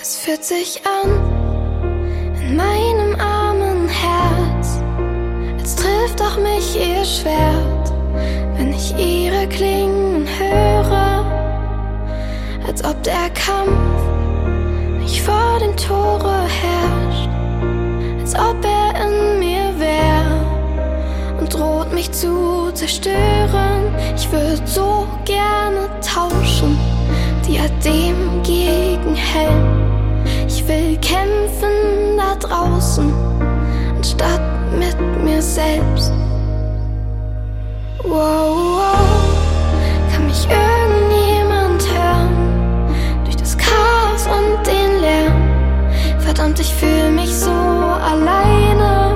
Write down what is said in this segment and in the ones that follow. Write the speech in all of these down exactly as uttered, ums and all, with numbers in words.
Es fühlt sich an in meinem armen Herz, als trifft auch mich ihr Schwert, wenn ich ihre Klingen höre, als ob der Kampf nicht vor dem Tore herrscht, als ob er in mir wäre und droht mich zu zerstören. Ich würde so gerne tauschen, Diadem gegen Helm. Ich will kämpfen da draußen, anstatt mit mir selbst. Wow, wow, kann mich irgendjemand hören? Durch das Chaos und den Lärm. Verdammt, ich fühle mich so alleine.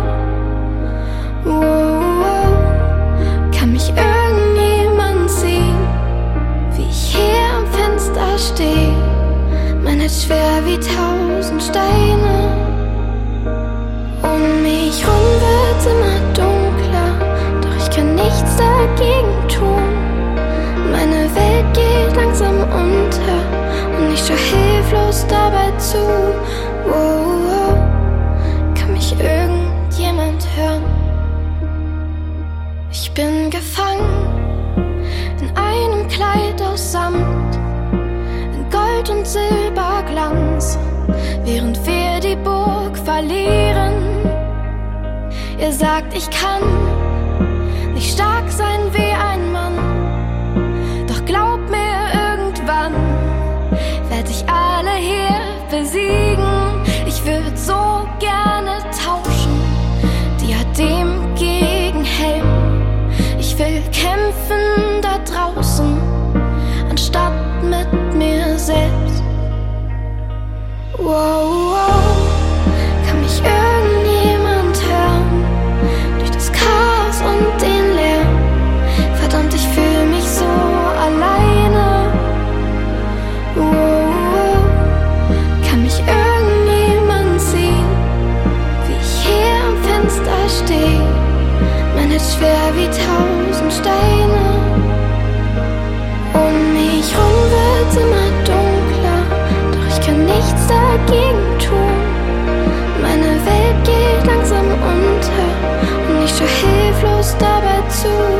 Wow, wow, kann mich irgendjemand sehen, wie ich hier am Fenster stehe? Mein Herz schwer wie tausend Steine. Um mich rum wird's immer dunkler, doch ich kann nichts dagegen tun. Meine Welt geht langsam unter und ich schau hilflos dabei zu. Wow, wow, kann mich irgendjemand hören? Ich bin gefangen in einem Kleid aus Samt, in Gold und Silberglanz, während wir die Burg verlieren. Ihr sagt, ich kann nicht stark sein wie ein Mann, doch glaub mir, irgendwann werd ich alle hier besiegen. Ich würd so gerne tauschen, Diadem gegen Helm. Ich will kämpfen da draußen, anstatt mit mir selbst. Wow, wow, kann mich irgendjemand hören? Durch das Chaos und den Lärm. Verdammt, ich fühle mich so alleine. Wow, wow, kann mich irgendjemand sehen, wie ich hier am Fenster stehe? Mein Herz schwer wie tausend Steine. Um mich rum wird's immer dunkler, doch ich kann nichts dagegen tun. Meine Welt geht langsam unter und ich schau hilflos dabei zu.